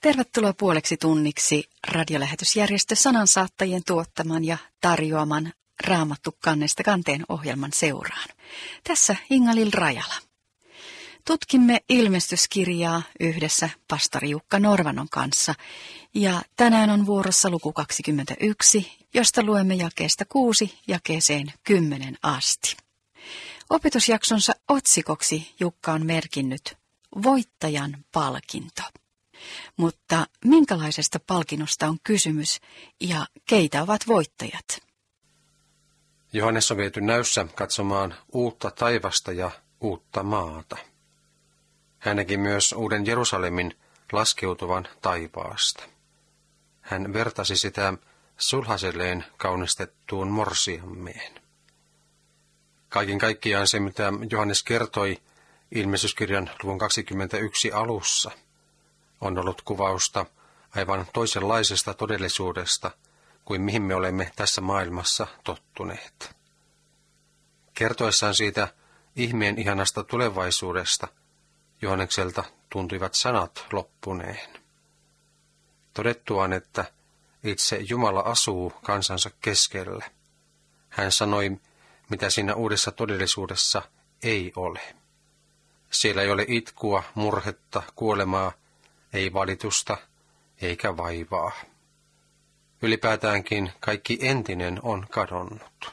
Tervetuloa puoleksi tunniksi radiolähetysjärjestö Sanansaattajien tuottaman ja tarjoaman Raamattu kannesta kanteen ohjelman seuraan. Tässä Inga-Lill Rajala. Tutkimme ilmestyskirjaa yhdessä pastori Jukka Norvanon kanssa ja tänään on vuorossa luku 21, josta luemme jakeesta 6 jakeeseen 10 asti. Opetusjaksonsa otsikoksi Jukka on merkinnyt Voittajan palkinto. Mutta minkälaisesta palkinnosta on kysymys ja keitä ovat voittajat? Johannes on viety näyssä katsomaan uutta taivasta ja uutta maata. Hän näki myös uuden Jerusalemin laskeutuvan taivaasta. Hän vertasi sitä sulhaselleen kaunistettuun morsiammeen. Kaiken kaikkiaan se, mitä Johannes kertoi ilmestyskirjan luvun 21 alussa, on ollut kuvausta aivan toisenlaisesta todellisuudesta kuin mihin me olemme tässä maailmassa tottuneet. Kertoessaan siitä ihmeen ihanasta tulevaisuudesta Johannekselta tuntuivat sanat loppuneen. Todettuaan, että itse Jumala asuu kansansa keskellä, hän sanoi, mitä siinä uudessa todellisuudessa ei ole. Siellä ei ole itkua, murhetta, kuolemaa, ei valitusta eikä vaivaa. Ylipäätäänkin kaikki entinen on kadonnut.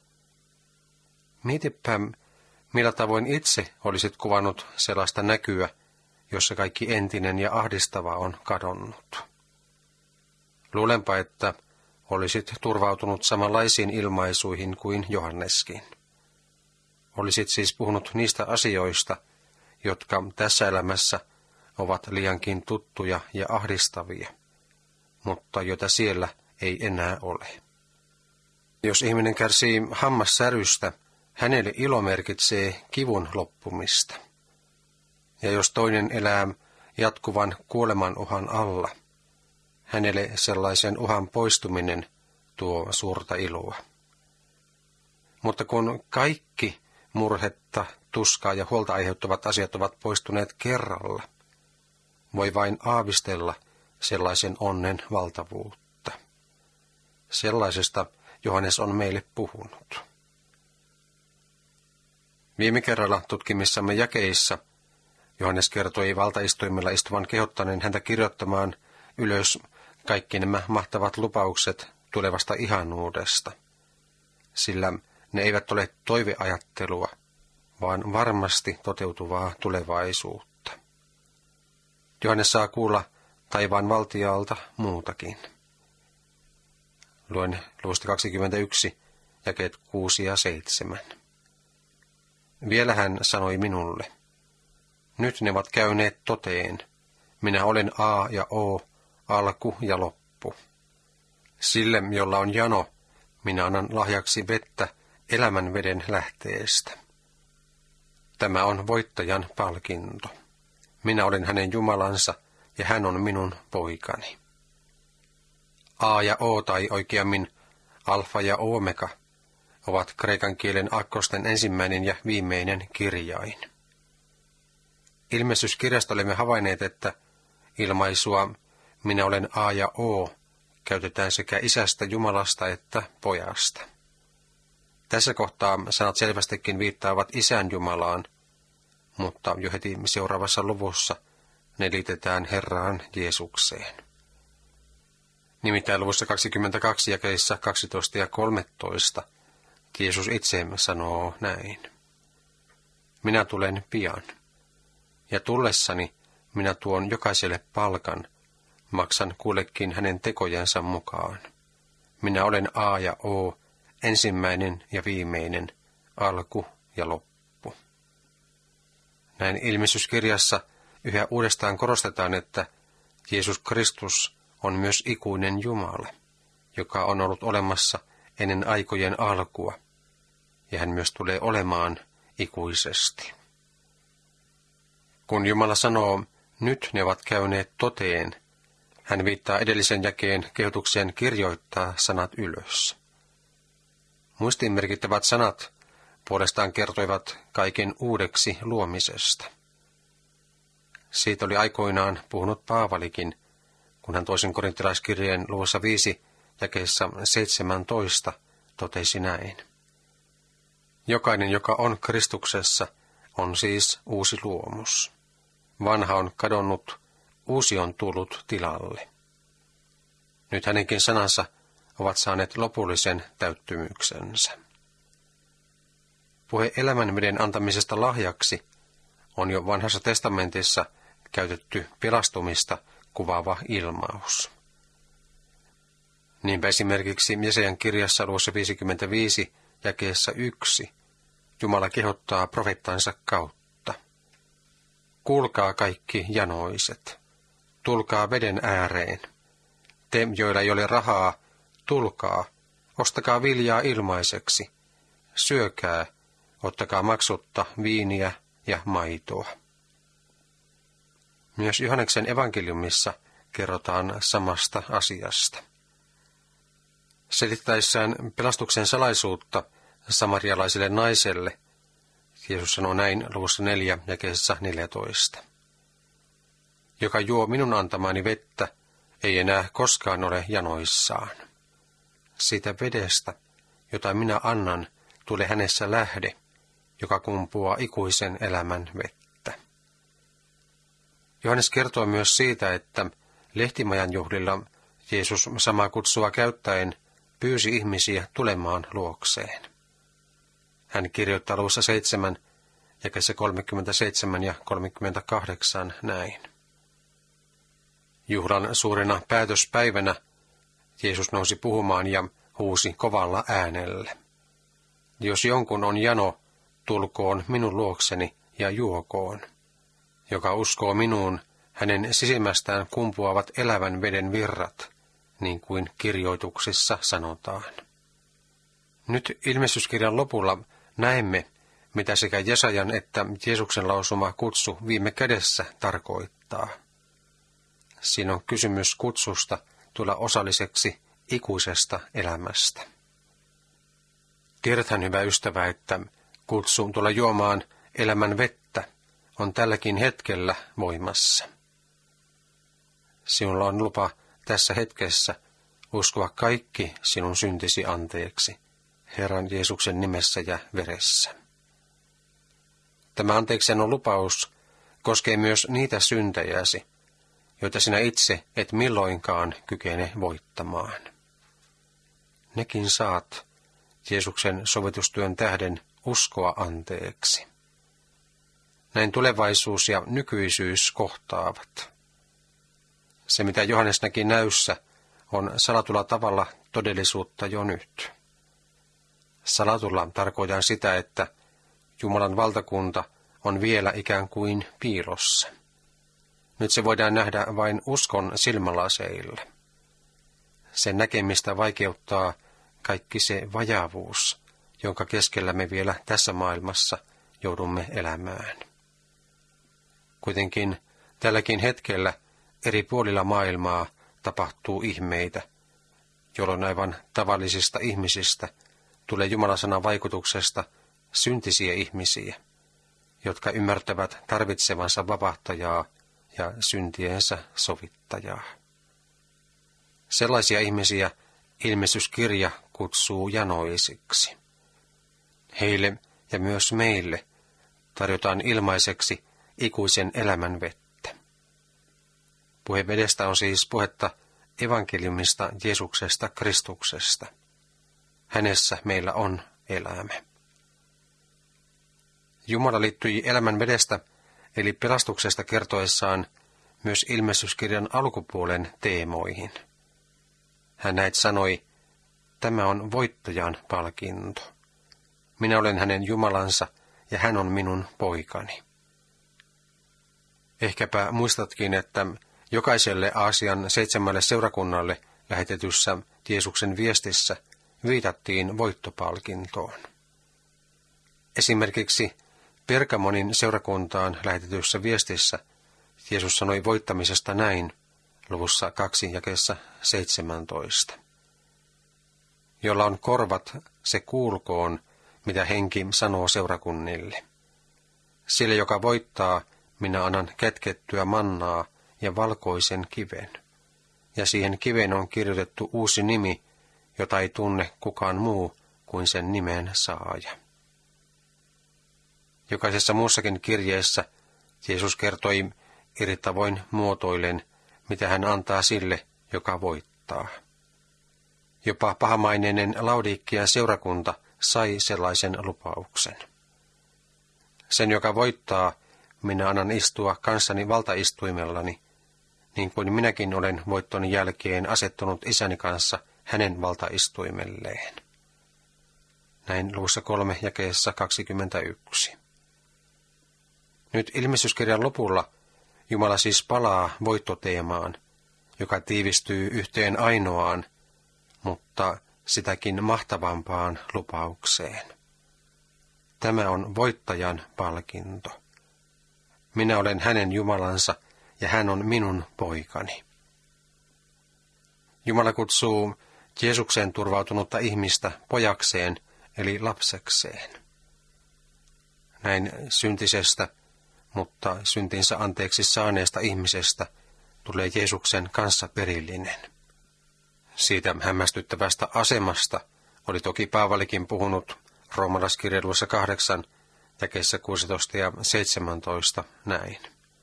Mietipä, millä tavoin itse olisit kuvannut sellaista näkyä, jossa kaikki entinen ja ahdistava on kadonnut. Luulenpa, että olisit turvautunut samanlaisiin ilmaisuihin kuin Johanneskin. Olisit siis puhunut niistä asioista, jotka tässä elämässä ovat liiankin tuttuja ja ahdistavia, mutta joita siellä ei enää ole. Jos ihminen kärsii hammassärystä, hänelle ilo merkitsee kivun loppumista. Ja jos toinen elää jatkuvan kuoleman uhan alla, hänelle sellaisen uhan poistuminen tuo suurta iloa. Mutta kun kaikki murhetta, tuskaa ja huolta aiheuttavat asiat ovat poistuneet kerralla, voi vain aavistella sellaisen onnen valtavuutta. Sellaisesta Johannes on meille puhunut. Viime kerralla tutkimissamme jakeissa Johannes kertoi valtaistuimella istuvan kehottaneen häntä kirjoittamaan ylös kaikki nämä mahtavat lupaukset tulevasta ihanuudesta, sillä ne eivät ole toiveajattelua, vaan varmasti toteutuvaa tulevaisuutta. Johannes saa kuulla taivaan valtiaalta muutakin. Luen luvusta 21, jakeet 6 ja 7. Vielä hän sanoi minulle, nyt ne ovat käyneet toteen. Minä olen A ja O, alku ja loppu. Sille, jolla on jano, minä annan lahjaksi vettä elämän veden lähteestä. Tämä on voittajan palkinto. Minä olen hänen Jumalansa ja hän on minun poikani. A ja O tai oikeammin alfa ja omega ovat kreikan kielen akkosten ensimmäinen ja viimeinen kirjain. Ilmestyskirjasta olemme havainneet, että ilmaisua minä olen A ja O käytetään sekä isästä Jumalasta että pojasta. Tässä kohtaa sanat selvästikin viittaavat isän Jumalaan, mutta jo heti seuraavassa luvussa ne liitetään Herraan Jeesukseen. Nimittäin luvussa 22 jakeissa 12 ja 13 Jeesus itse sanoo näin. Minä tulen pian, ja tullessani minä tuon jokaiselle palkan, maksan kullekin hänen tekojensa mukaan. Minä olen A ja O, ensimmäinen ja viimeinen, alku ja loppu. Näin ilmestyskirjassa yhä uudestaan korostetaan, että Jeesus Kristus on myös ikuinen Jumala, joka on ollut olemassa ennen aikojen alkua, ja hän myös tulee olemaan ikuisesti. Kun Jumala sanoo, nyt ne ovat käyneet toteen, hän viittaa edellisen jakeen kehotukseen kirjoittaa sanat ylös. Muistiin merkittävät sanat puolestaan kertoivat kaiken uudeksi luomisesta. Siitä oli aikoinaan puhunut Paavalikin kun hän toisen korintilaiskirjeen luvussa 5 jakeessa 17 totesi näin. Jokainen, joka on Kristuksessa, on siis uusi luomus. Vanha on kadonnut, uusi on tullut tilalle. Nyt hänenkin sanansa ovat saaneet lopullisen täyttymyksensä. Puhe elämänveden antamisesta lahjaksi on jo Vanhassa testamentissa käytetty pelastumista kuvaava ilmaus. Niinpä esimerkiksi Jesajan kirjassa luvussa 55 jakeessa 1 Jumala kehottaa profeettansa kautta. Kuulkaa kaikki janoiset, tulkaa veden ääreen. Te, joilla ei ole rahaa, tulkaa, ostakaa viljaa ilmaiseksi, syökää, ottakaa maksutta viiniä ja maitoa. Myös Johanneksen evankeliumissa kerrotaan samasta asiasta. Selittäessään pelastuksen salaisuutta samarialaiselle naiselle, Jeesus sanoo näin luvussa 4 jakeessa 14. Joka juo minun antamani vettä, ei enää koskaan ole janoissaan. Siitä vedestä, jota minä annan, tulee hänessä lähde, joka kumpuaa ikuisen elämän vettä. Johannes kertoo myös siitä, että lehtimajan juhlilla Jeesus samaa kutsua käyttäen pyysi ihmisiä tulemaan luokseen. Hän kirjoittaa luvussa 7, jakeessa 37 ja 38 näin. Juhlan suurena päätöspäivänä Jeesus nousi puhumaan ja huusi kovalla äänellä. Jos jonkun on jano, tulkoon minun luokseni ja juokoon. Joka uskoo minuun, hänen sisimmästään kumpuavat elävän veden virrat, niin kuin kirjoituksissa sanotaan. Nyt ilmestyskirjan lopulla näemme, mitä sekä Jesajan että Jeesuksen lausuma kutsu viime kädessä tarkoittaa. Siinä on kysymys kutsusta tulla osalliseksi ikuisesta elämästä. Tiedäthän, hyvä ystävä, että kutsu tulla juomaan elämän vettä on tälläkin hetkellä voimassa. Sinulla on lupa tässä hetkessä uskoa kaikki sinun syntisi anteeksi Herran Jeesuksen nimessä ja veressä. Tämä anteeksiannon lupaus koskee myös niitä syntejäsi, joita sinä itse et milloinkaan kykene voittamaan. Nekin saat Jeesuksen sovitustyön tähden uskoa anteeksi. Näin tulevaisuus ja nykyisyys kohtaavat. Se, mitä Johannes näki näyssä, on salatulla tavalla todellisuutta jo nyt. Salatulla tarkoitan sitä, että Jumalan valtakunta on vielä ikään kuin piilossa. Nyt se voidaan nähdä vain uskon silmälaseilla. Sen näkemistä vaikeuttaa kaikki se vajaavuus, jonka keskellä me vielä tässä maailmassa joudumme elämään. Kuitenkin tälläkin hetkellä eri puolilla maailmaa tapahtuu ihmeitä, jolloin aivan tavallisista ihmisistä tulee Jumalan sanan vaikutuksesta syntisiä ihmisiä, jotka ymmärtävät tarvitsevansa vapahtajaa ja syntiensä sovittajaa. Sellaisia ihmisiä ilmestyskirja kutsuu janoisiksi. Heille ja myös meille tarjotaan ilmaiseksi ikuisen elämän vettä. Puhe vedestä on siis puhetta evankeliumista Jeesuksesta Kristuksesta. Hänessä meillä on elämä. Jumala liittyi elämän vedestä eli pelastuksesta kertoessaan myös ilmestyskirjan alkupuolen teemoihin. Hän näet sanoi, tämä on voittajan palkinto. Minä olen hänen Jumalansa ja hän on minun poikani. Ehkäpä muistatkin, että jokaiselle Aasian 7 seurakunnalle lähetetyssä Jeesuksen viestissä viitattiin voittopalkintoon. Esimerkiksi Pergamonin seurakuntaan lähetetyssä viestissä Jeesus sanoi voittamisesta näin, luvussa 2 jakeessa 17. Jolla on korvat, se kuulkoon, mitä henki sanoo seurakunnille. Sille, joka voittaa, minä annan kätkettyä mannaa ja valkoisen kiven, ja siihen kiveen on kirjoitettu uusi nimi, jota ei tunne kukaan muu kuin sen nimen saaja. Jokaisessa muussakin kirjeessä Jeesus kertoi eri tavoin muotoillen, mitä hän antaa sille, joka voittaa. Jopa pahamaineinen Laodiikkian seurakunta sai sellaisen lupauksen. Sen, joka voittaa, minä annan istua kanssani valtaistuimellani, niin kuin minäkin olen voittoni jälkeen asettunut isäni kanssa hänen valtaistuimelleen. Näin luvussa 3 jakeessa 21. Nyt ilmestyskirjan lopulla Jumala siis palaa voittoteemaan, joka tiivistyy yhteen ainoaan, mutta sitäkin mahtavampaan lupaukseen. Tämä on voittajan palkinto. Minä olen hänen Jumalansa ja hän on minun poikani. Jumala kutsuu Jeesukseen turvautunutta ihmistä pojakseen eli lapsekseen. Näin syntisestä, mutta syntinsä anteeksi saaneesta ihmisestä tulee Jeesuksen kanssa perillinen. Siitä hämmästyttävästä asemasta oli toki Paavalikin puhunut Roomalaiskirjan luvussa 8, jakeissa 16 ja 17 näin.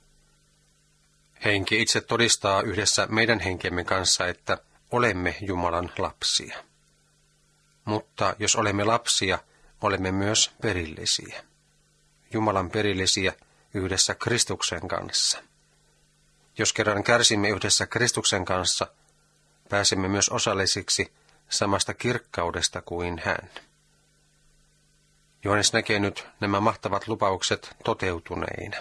Henki itse todistaa yhdessä meidän henkemme kanssa, että olemme Jumalan lapsia. Mutta jos olemme lapsia, olemme myös perillisiä. Jumalan perillisiä yhdessä Kristuksen kanssa. Jos kerran kärsimme yhdessä Kristuksen kanssa, pääsemme myös osallisiksi samasta kirkkaudesta kuin hän. Johannes näkee nyt nämä mahtavat lupaukset toteutuneina.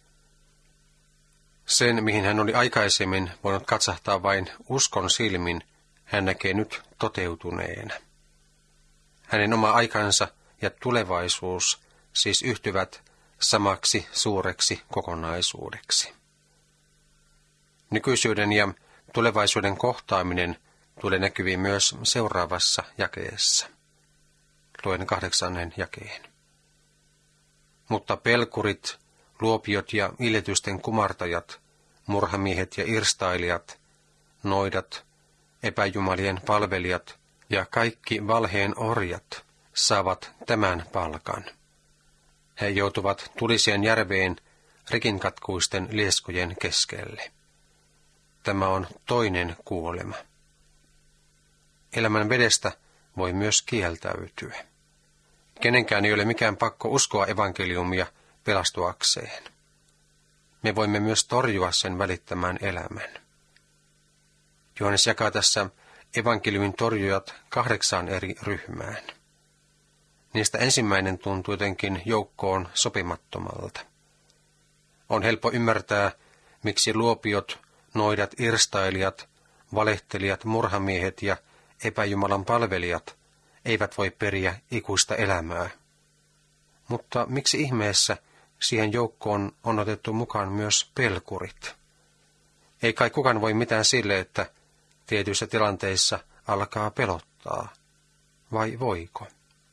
Sen, mihin hän oli aikaisemmin voinut katsahtaa vain uskon silmin, hän näkee nyt toteutuneena. Hänen oma aikansa ja tulevaisuus siis yhtyvät samaksi suureksi kokonaisuudeksi. Nykyisyyden ja tulevaisuuden kohtaaminen tulee näkyviin myös seuraavassa jakeessa. Luen 8. jakeen. Mutta pelkurit, luopiot ja iljetysten kumartajat, murhamiehet ja irstailijat, noidat, epäjumalien palvelijat ja kaikki valheen orjat saavat tämän palkan. He joutuvat tuliseen järveen rikinkatkuisten lieskojen keskelle. Tämä on toinen kuolema. Elämän vedestä voi myös kieltäytyä. Kenenkään ei ole mikään pakko uskoa evankeliumia pelastuakseen. Me voimme myös torjua sen välittämään elämän. Johannes jakaa tässä evankeliumin torjujat 8 eri ryhmään. Niistä ensimmäinen tuntuu jotenkin joukkoon sopimattomalta. On helppo ymmärtää, miksi luopiot, noidat, irstailijat, valehtelijat, murhamiehet ja epäjumalan palvelijat eivät voi periä ikuista elämää. Mutta miksi ihmeessä siihen joukkoon on otettu mukaan myös pelkurit? Ei kai kukaan voi mitään sille, että tietyissä tilanteissa alkaa pelottaa. Vai voiko?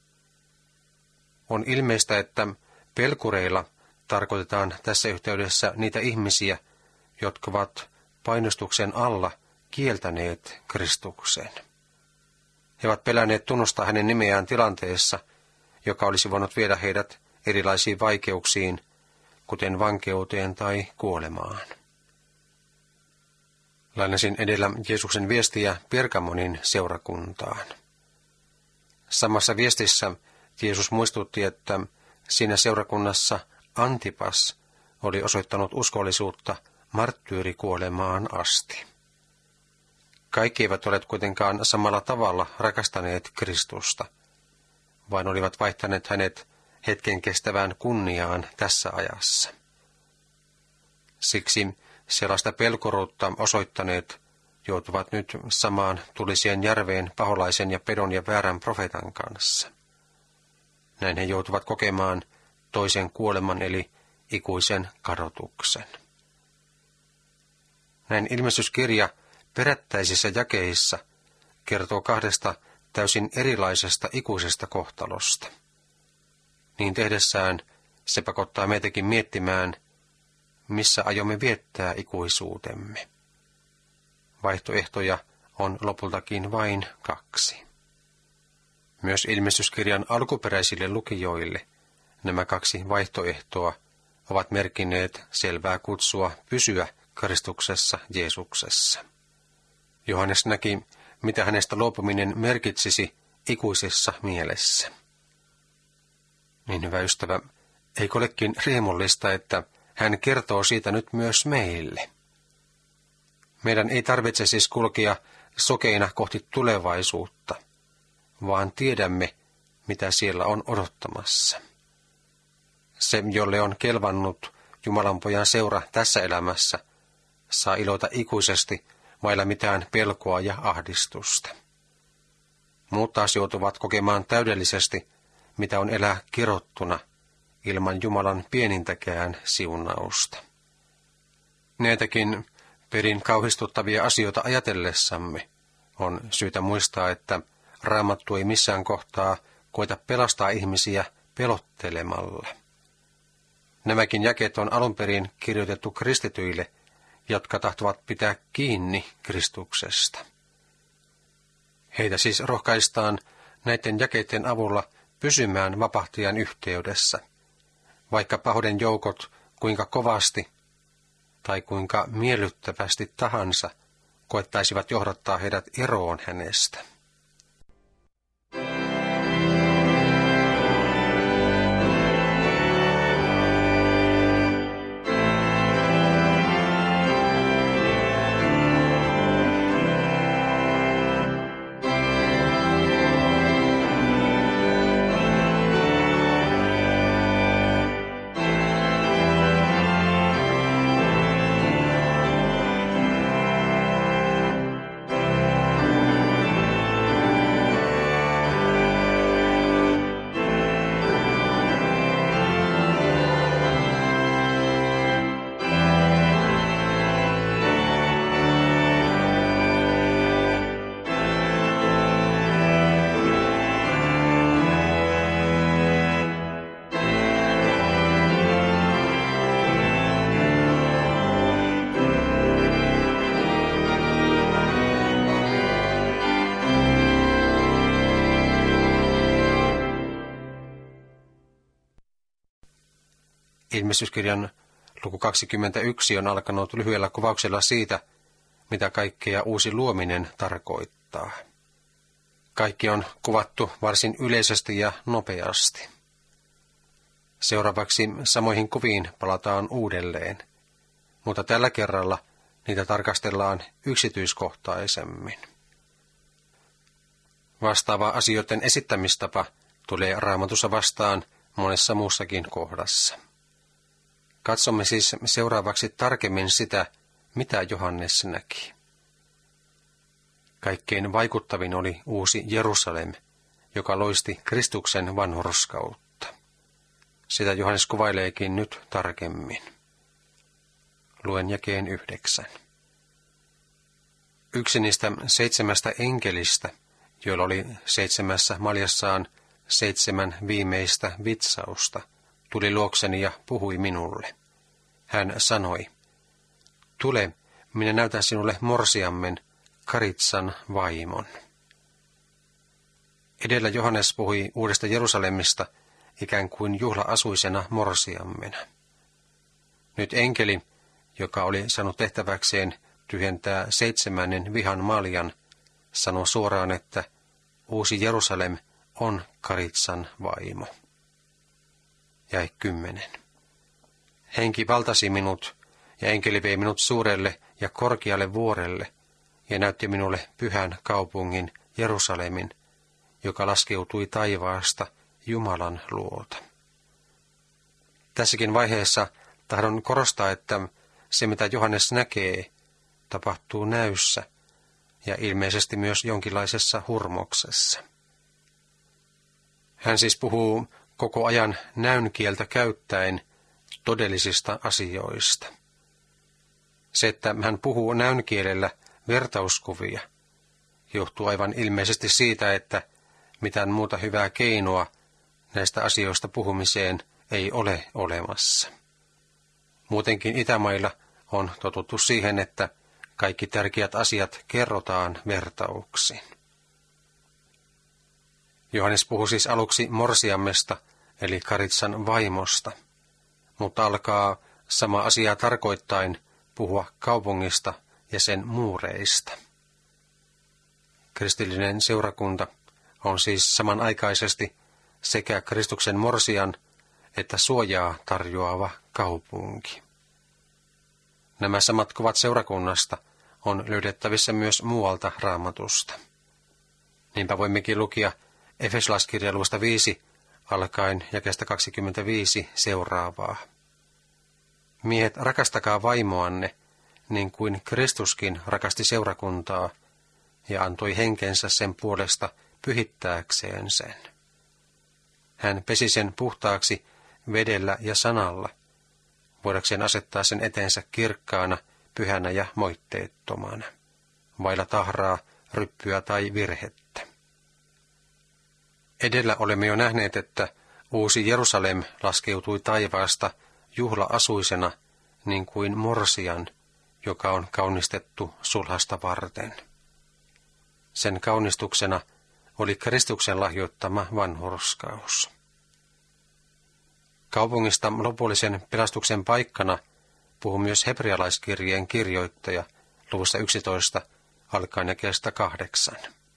On ilmeistä, että pelkureilla tarkoitetaan tässä yhteydessä niitä ihmisiä, jotka ovat painostuksen alla kieltäneet Kristuksen. He ovat pelänneet tunnustaa hänen nimeään tilanteessa, joka olisi voinut viedä heidät erilaisiin vaikeuksiin, kuten vankeuteen tai kuolemaan. Lainasin edellä Jeesuksen viestiä Pergamonin seurakuntaan. Samassa viestissä Jeesus muistutti, että siinä seurakunnassa Antipas oli osoittanut uskollisuutta marttyyrikuolemaan asti. Kaikki eivät ole kuitenkaan samalla tavalla rakastaneet Kristusta, vaan olivat vaihtaneet hänet hetken kestävään kunniaan tässä ajassa. Siksi sellaista pelkuruutta osoittaneet joutuvat nyt samaan tuliseen järveen paholaisen ja pedon ja väärän profeetan kanssa. Näin he joutuvat kokemaan toisen kuoleman eli ikuisen kadotuksen. Näin ilmestyskirja perättäisissä jakeissa kertoo 2 täysin erilaisesta ikuisesta kohtalosta. Niin tehdessään se pakottaa meitäkin miettimään, missä aiomme viettää ikuisuutemme. vaihtoehtoja on lopultakin vain 2. Myös ilmestyskirjan alkuperäisille lukijoille nämä 2 vaihtoehtoa ovat merkinneet selvää kutsua pysyä Kristuksessa Jeesuksessa. Johannes näki, mitä hänestä luopuminen merkitsisi ikuisessa mielessä. Niin hyvä ystävä, eikö olekin riemullista, että hän kertoo siitä nyt myös meille? Meidän ei tarvitse siis kulkea sokeina kohti tulevaisuutta, vaan tiedämme, mitä siellä on odottamassa. Se, jolle on kelvannut Jumalan pojan seura tässä elämässä, saa iloita ikuisesti vailla mitään pelkoa ja ahdistusta. Muut taas joutuvat kokemaan täydellisesti, mitä on elää kirottuna, ilman Jumalan pienintäkään siunausta. Näitäkin perin kauhistuttavia asioita ajatellessamme on syytä muistaa, että Raamattu ei missään kohtaa koita pelastaa ihmisiä pelottelemalla. Nämäkin jakeet on alun perin kirjoitettu kristityille, jotka tahtovat pitää kiinni Kristuksesta. Heitä siis rohkaistaan näiden jakeiden avulla pysymään vapahtajan yhteydessä, vaikka pahuuden joukot kuinka kovasti tai kuinka miellyttävästi tahansa koettaisivat johdattaa heidät eroon hänestä. Ilmestyskirjan luku 21 on alkanut lyhyellä kuvauksella siitä, mitä kaikkea uusi luominen tarkoittaa. Kaikki on kuvattu varsin yleisesti ja nopeasti. Seuraavaksi samoihin kuviin palataan uudelleen, mutta tällä kerralla niitä tarkastellaan yksityiskohtaisemmin. Vastaava asioiden esittämistapa tulee Raamatussa vastaan monessa muussakin kohdassa. Katsomme siis seuraavaksi tarkemmin sitä, mitä Johannes näki. Kaikkein vaikuttavin oli uusi Jerusalem, joka loisti Kristuksen vanhurskautta. Sitä Johannes kuvaileekin nyt tarkemmin. Luen jakeen 9. Yksi niistä 7 enkelistä, joilla oli 7 maljassaan 7 viimeistä vitsausta, tuli luokseni ja puhui minulle. Hän sanoi, tule, minä näytän sinulle morsiammen, Karitsan vaimon. Edellä Johannes puhui uudesta Jerusalemista ikään kuin juhla-asuisena morsiammena. Nyt enkeli, joka oli saanut tehtäväkseen tyhjentää 7. vihan maljan, sanoi suoraan, että uusi Jerusalem on Karitsan vaimo. Jae 10. Henki valtasi minut, ja enkeli vei minut suurelle ja korkealle vuorelle, ja näytti minulle pyhän kaupungin Jerusalemin, joka laskeutui taivaasta Jumalan luota. Tässäkin vaiheessa tahdon korostaa, että se mitä Johannes näkee, tapahtuu näyssä ja ilmeisesti myös jonkinlaisessa hurmoksessa. Hän siis puhuu koko ajan näynkieltä käyttäen todellisista asioista. Se, että hän puhuu näynkielellä vertauskuvia, johtuu aivan ilmeisesti siitä, että mitään muuta hyvää keinoa näistä asioista puhumiseen ei ole olemassa. Muutenkin Itämailla on totuttu siihen, että kaikki tärkeät asiat kerrotaan vertauksin. Johannes puhuu siis aluksi morsiammesta, eli Karitsan vaimosta, mutta alkaa sama asia tarkoittain puhua kaupungista ja sen muureista. Kristillinen seurakunta on siis samanaikaisesti sekä Kristuksen morsian että suojaa tarjoava kaupunki. Nämä samat kuvat seurakunnasta on löydettävissä myös muualta Raamatusta. Niinpä voimmekin lukea Efesolaiskirjan luvusta 5 alkaen jakeesta 25 seuraavaa. Miehet, rakastakaa vaimoanne, niin kuin Kristuskin rakasti seurakuntaa ja antoi henkensä sen puolesta pyhittääkseen sen. Hän pesi sen puhtaaksi vedellä ja sanalla, voidakseen asettaa sen eteensä kirkkaana, pyhänä ja moitteettomana, vailla tahraa, ryppyä tai virhettä. Edellä olemme jo nähneet, että uusi Jerusalem laskeutui taivaasta juhla-asuisena, niin kuin morsian, joka on kaunistettu sulhasta varten. Sen kaunistuksena oli Kristuksen lahjoittama vanhurskaus. Kaupungista lopullisen pelastuksen paikkana puhuu myös hebrealaiskirjeen kirjoittaja luvussa 11 alkaen jakeesta 8.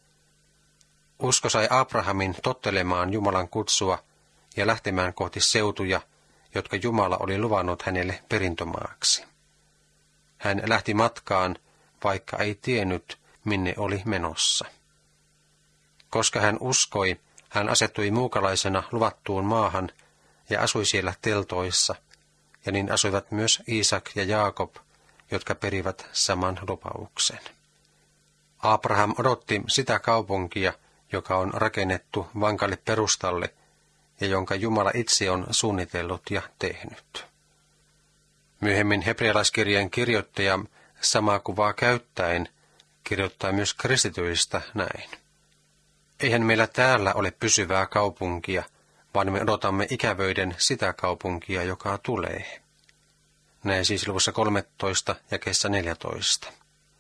Usko sai Abrahamin tottelemaan Jumalan kutsua ja lähtemään kohti seutuja, jotka Jumala oli luvannut hänelle perintömaaksi. Hän lähti matkaan, vaikka ei tiennyt, minne oli menossa. Koska hän uskoi, hän asettui muukalaisena luvattuun maahan ja asui siellä teltoissa, ja niin asuivat myös Iisak ja Jaakob, jotka perivät saman lupauksen. Abraham odotti sitä kaupunkia, joka on rakennettu vankalle perustalle ja jonka Jumala itse on suunnitellut ja tehnyt. Myöhemmin hebrealaiskirjeen kirjoittaja samaa kuvaa käyttäen kirjoittaa myös kristityistä näin. Eihän meillä täällä ole pysyvää kaupunkia, vaan me odotamme ikävöiden sitä kaupunkia, joka tulee. Näin siis luvussa 13 jakeessa 14.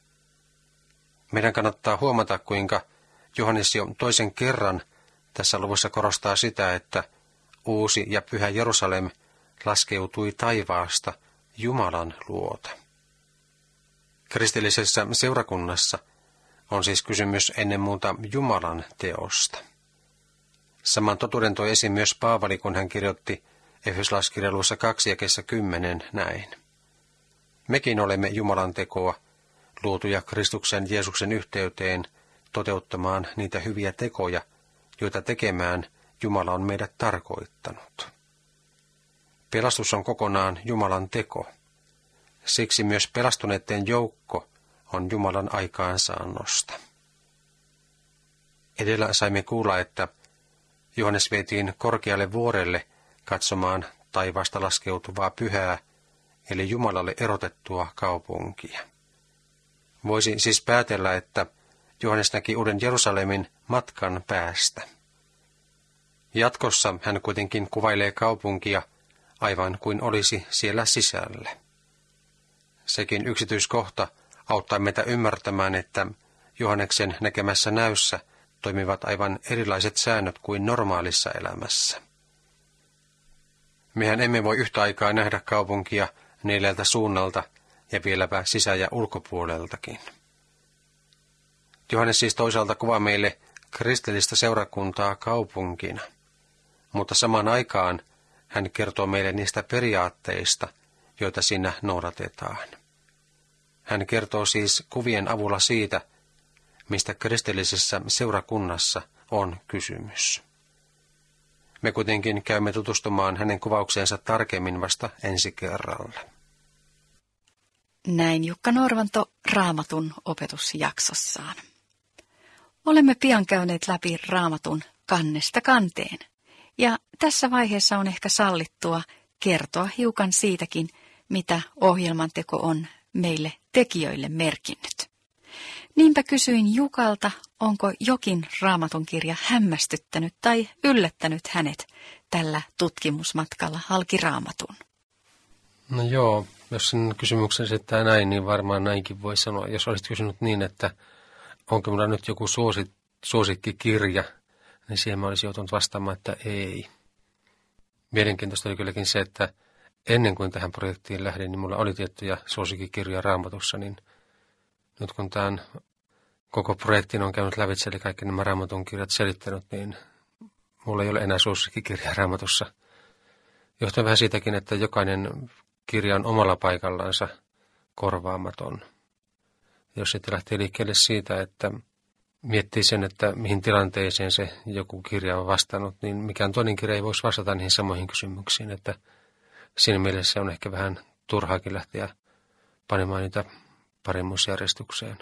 Meidän kannattaa huomata, kuinka Johannes jo toisen kerran tässä luvussa korostaa sitä, että uusi ja pyhä Jerusalem laskeutui taivaasta Jumalan luota. Kristillisessä seurakunnassa on siis kysymys ennen muuta Jumalan teosta. Saman totuuden toi esiin myös Paavali, kun hän kirjoitti Efesolaiskirjan luvussa 2 jakeessa 10 näin. Mekin olemme Jumalan tekoa, luotuja Kristuksen Jeesuksen yhteyteen toteuttamaan niitä hyviä tekoja, joita tekemään Jumala on meidät tarkoittanut. Pelastus on kokonaan Jumalan teko. Siksi myös pelastuneiden joukko on Jumalan aikaansaannosta. Edellä saimme kuulla, että Johannes vietiin korkealle vuorelle katsomaan taivaasta laskeutuvaa pyhää, eli Jumalalle erotettua kaupunkia. Voisi siis päätellä, että Johannes näki uuden Jerusalemin matkan päästä. Jatkossa hän kuitenkin kuvailee kaupunkia aivan kuin olisi siellä sisällä. Sekin yksityiskohta auttaa meitä ymmärtämään, että Johanneksen näkemässä näyssä toimivat aivan erilaiset säännöt kuin normaalissa elämässä. Mehän emme voi yhtä aikaa nähdä kaupunkia 4 suunnalta ja vieläpä sisä- ja ulkopuoleltakin. Johannes siis toisaalta kuvaa meille kristillistä seurakuntaa kaupunkina, mutta samaan aikaan hän kertoo meille niistä periaatteista, joita siinä noudatetaan. Hän kertoo siis kuvien avulla siitä, mistä kristillisessä seurakunnassa on kysymys. Me kuitenkin käymme tutustumaan hänen kuvaukseensa tarkemmin vasta ensi kerralla. Näin Jukka Norvanto Raamatun opetusjaksossaan. Olemme pian käyneet läpi Raamatun kannesta kanteen, ja tässä vaiheessa on ehkä sallittua kertoa hiukan siitäkin, mitä ohjelmanteko on meille tekijöille merkinnyt. Niinpä kysyin Jukalta, onko jokin Raamatun kirja hämmästyttänyt tai yllättänyt hänet tällä tutkimusmatkalla halki Raamatun. No joo, Jos sen kysymyksen esittää näin, niin varmaan näinkin voi sanoa. Jos olisit kysynyt niin, että onko minulla nyt joku suosikkikirja, niin siihen mä olisin joutunut vastaamaan, että ei. Mielenkiintoista oli kylläkin se, että ennen kuin tähän projektiin lähdin, niin mulla oli tiettyjä suosikkikirjoja Raamatussa, niin nyt kun tämän koko projektin on käynyt lävitse, eli kaikki nämä Raamatun kirjat selittänyt, niin mulla ei ole enää suosikkikirjaa Raamatussa. Johtuen vähän siitäkin, että jokainen kirja on omalla paikallansa korvaamaton. Jos sitten lähtee liikkeelle siitä, että miettii sen, että mihin tilanteeseen se joku kirja on vastannut, niin mikään toinen kirja ei voisi vastata niihin samoihin kysymyksiin, että siinä mielessä on ehkä vähän turhaakin lähteä panemaan niitä paremmuusjärjestykseen.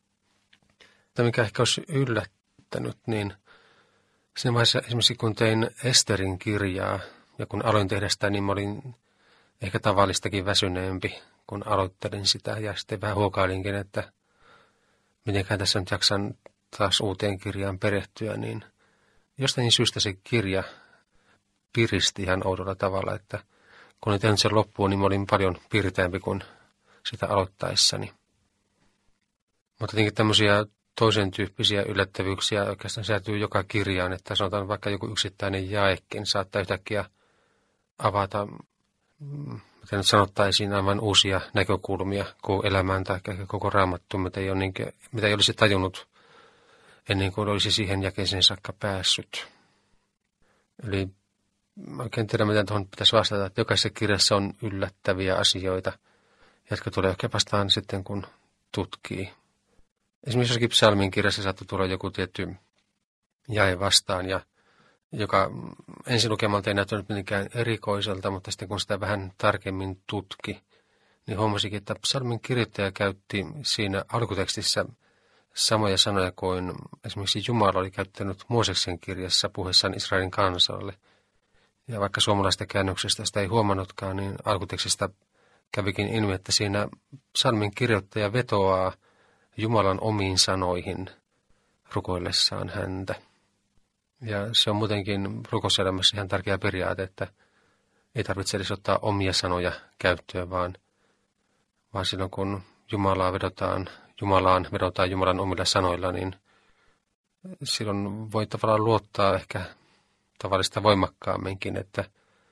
Tämä, mikä ehkä olisi yllättänyt, niin siinä vaiheessa esimerkiksi kun tein Esterin kirjaa ja kun aloin tehdä sitä, niin mä olin ehkä tavallistakin väsyneempi, kun aloittelin sitä ja sitten vähän huokailinkin, että mitenkään tässä nyt jaksan taas uuteen kirjaan perehtyä, niin jostain syystä se kirja piristi ihan oudolla tavalla, että kun olin tehnyt sen loppuun, niin mä olin paljon pirteämpi kuin sitä aloittaessani. Mutta tietenkin tämmöisiä toisen tyyppisiä yllättävyyksiä oikeastaan säätyy joka kirjaan, että sanotaan vaikka joku yksittäinen jaekin saattaa yhtäkkiä avata, mitä nyt sanottaisiin, aivan uusia näkökulmia koko elämään tai koko Raamattuun, mitä ei olisi tajunnut ennen kuin olisi siihen jakeeseen saakka päässyt. Eli oikein tiedä, mitä tuohon pitäisi vastata, että jokaisessa kirjassa on yllättäviä asioita, jotka tulee ehkä vastaan sitten, kun tutkii. Esimerkiksi jossakin psalmin kirjassa saattoi tulla joku tietty jae vastaan, ja joka ensin lukemalta ei näyttänyt mitenkään erikoiselta, mutta sitten kun sitä vähän tarkemmin tutki, niin huomasikin, että psalmin kirjoittaja käytti siinä alkutekstissä samoja sanoja kuin esimerkiksi Jumala oli käyttänyt Mooseksen kirjassa puhuessaan Israelin kansalle. Ja vaikka suomalaisesta käännöksestä sitä ei huomannutkaan, niin alkutekstistä kävikin ilmi, että siinä psalmin kirjoittaja vetoaa Jumalan omiin sanoihin rukoillessaan häntä. Ja se on muutenkin rukouselämässä ihan tärkeä periaate, että ei tarvitse edes ottaa omia sanoja käyttöön, vaan silloin kun Jumalaan vedotaan Jumalan omilla sanoilla, niin silloin voi tavallaan luottaa ehkä tavallista voimakkaamminkin, että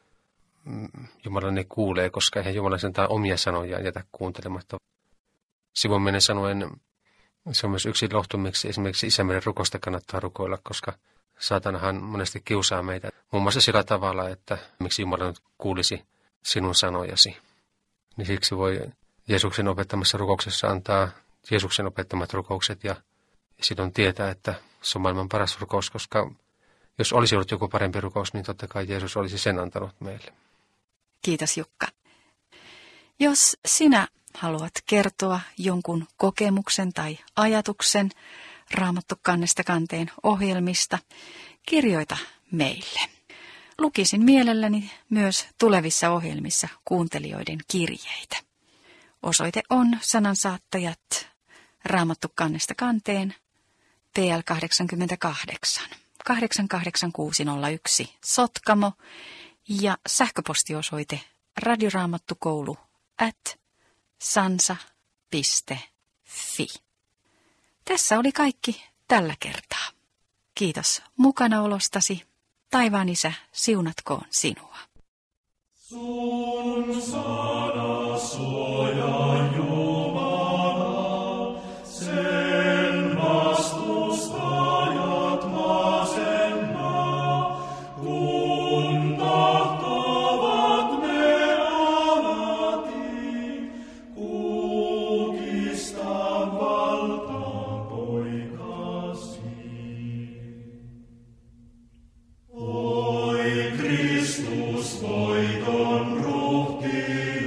Jumala ne kuulee, koska eihän Jumala sentään omia sanojaan jätä kuuntelematta. Sivumennen sanoen se on myös yksi lohtu, miksi esimerkiksi Isämeiden rukousta kannattaa rukoilla, koska saatanahan monesti kiusaa meitä. Muun muassa sillä tavalla, että miksi Jumala nyt kuulisi sinun sanojasi. Niin siksi voi Jeesuksen opettamassa rukouksessa antaa Jeesuksen opettamat rukoukset ja silloin tietää, että se on maailman paras rukous, koska jos olisi ollut joku parempi rukous, niin totta kai Jeesus olisi sen antanut meille. Kiitos Jukka. Jos sinä haluat kertoa jonkun kokemuksen tai ajatuksen Raamattu kannesta kanteen ohjelmista, kirjoita meille. Lukisin mielelläni myös tulevissa ohjelmissa kuuntelijoiden kirjeitä. Osoite on sanansaattajat Raamattu kannesta kanteen PL 88 88601 Sotkamo ja sähköpostiosoite radioraamattukoulu@sansa.fi. Tässä oli kaikki tällä kertaa. Kiitos mukanaolostasi. Taivaan Isä, siunatkoon sinua. Sun sana suojaa Jumala, sen vastustajat masennaa, kun tahtovat ne alati kukistaa valtaan poikasi. Oi Kristus, voiton ruhti.